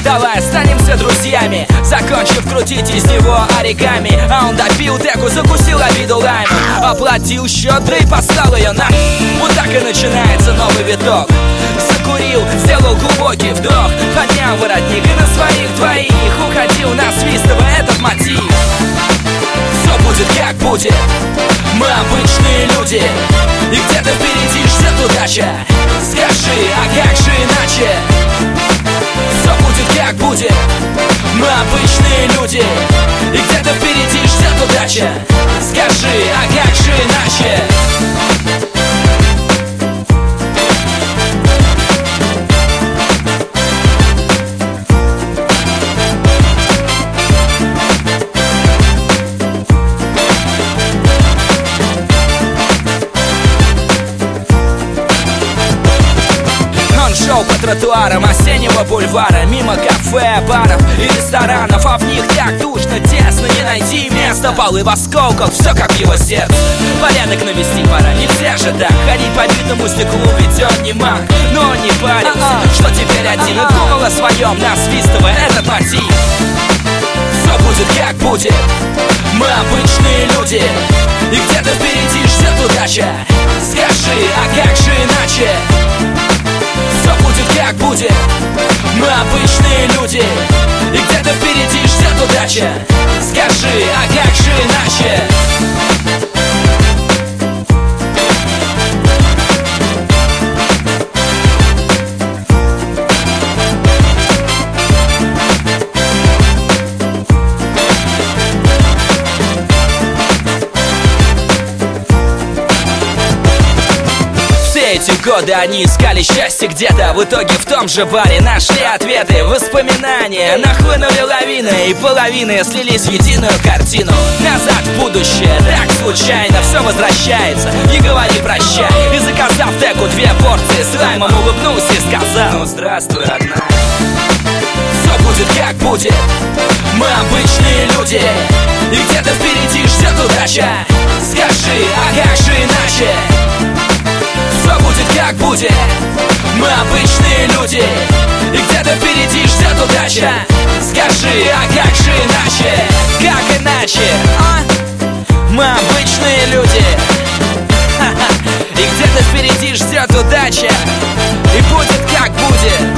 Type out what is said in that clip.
давай останемся друзьями, закончив крутить из него оригами. А он допил теку, закусил обиду лайм, оплатил щедро и послал ее на. Вот так и начинается новый виток. Закурил, сделал глубокий вдох, поднял воротник и на своих двоих уходил, насвистывая этот мотив. Все будет как будет, мы обычные люди, и где-то впереди ждет удача. Скажи, а как же иначе? Все будет как будет, мы обычные люди, и где-то впереди ждет удача. Скажи, а как же иначе? Шел по тротуарам осеннего бульвара, мимо кафе, баров и ресторанов, а в них так душно, тесно, не найти места. Полы в осколках, все как в его сердце. Порядок навести пора, нельзя же так ходить по битому стеклу, ведь он не маг. Но он не парился, что теперь один, и думал о своем, насвистывая этот мотив. Все будет как будет, мы обычные люди, и где-то впереди ждет удача. Скажи, а как же иначе? Все будет как будет, мы обычные люди, и где-то впереди ждет удача. Скажи, а как же иначе? Эти годы они искали счастье где-то, в итоге в том же баре нашли ответы. Воспоминания нахлынули лавиной, и половины слились в единую картину. Назад в будущее, так случайно все возвращается. Не говори прощай. И заказав теку 2 порции с лаймом, улыбнулся и сказал: ну здравствуй, родная. Все будет как будет, мы обычные люди, и где-то впереди ждет удача. Скажи, а как же иначе? Все будет как будет, мы обычные люди, и где-то впереди ждет удача. Скажи, а как же иначе? Как иначе, а? Мы обычные люди, и где-то впереди ждет удача. И будет как будет.